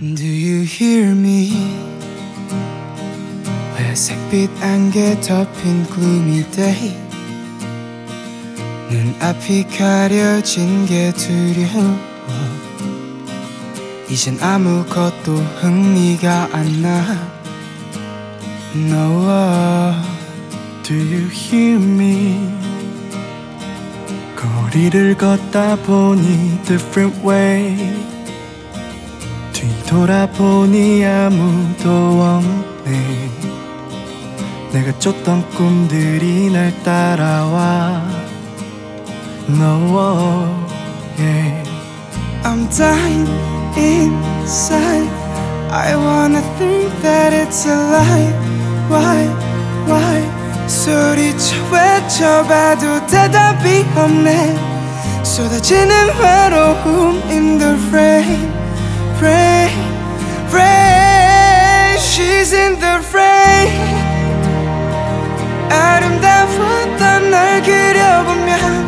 Do you hear me? 회색빛 안개 덮인 gloomy day 눈앞이 가려진 게 두려워 이젠 아무것도 흥미가 안 나 No Do you hear me? 거리를 걷다 보니 different way 뒤돌아보니 아무도 없네 내가 쫓던 꿈들이 날 따라와 No yeah. I'm dying inside I wanna think that it's a lie Why 소리쳐 외쳐봐도 대답이 없네 쏟아지는 외로움 in the rain She's in the rain 아름다웠던 날 그려보면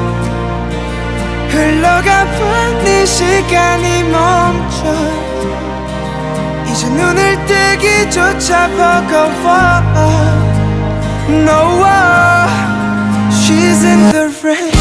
흘러가버린 시간이 멈춰 이제 눈을 뜨기조차 버거워 No, she's in the rain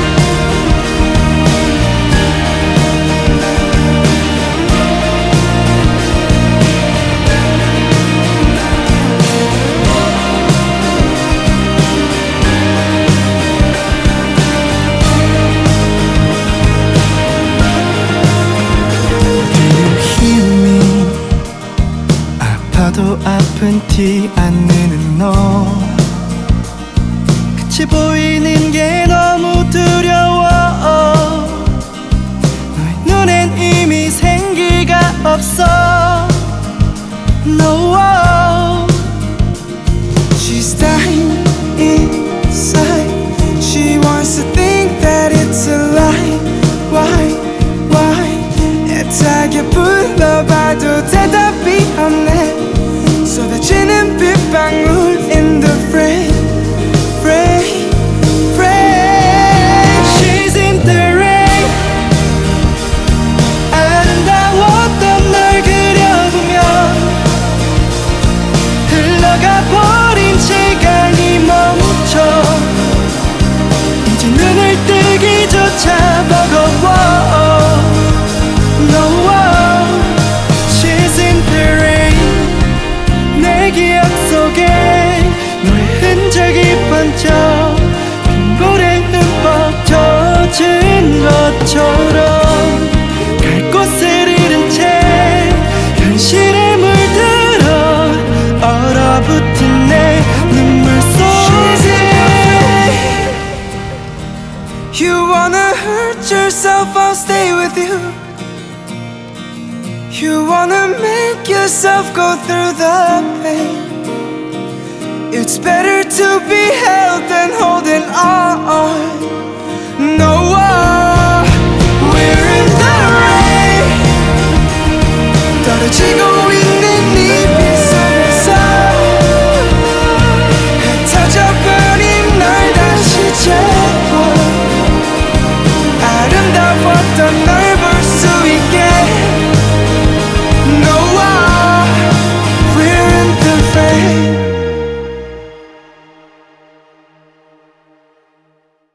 아파도 아픈 티 안 내는 너 끝이 보이는 게 너무 두려워 너의 눈엔 이미 생기가 없어 No She's dying inside She wants to think that it's a lie Why 애타게 불러봐도 대답이 없네 쏟아지는 빗방울 in the rain She's in the rain 아름다웠던 날 그려보면 흘러가버린 시간이 멈춰 이제 눈을 뜨기조차 버거워 No She's in the rain 내 기억 속에 너의 흔적이 번져 빈볼에 흠뻑 젖은 것처럼 갈 곳을 잃은 채 현실에 물들어 얼어붙은 내 눈물 속에 You wanna hurt yourself, I'll stay with you You wanna make yourself go through the pain It's better to be held than holding on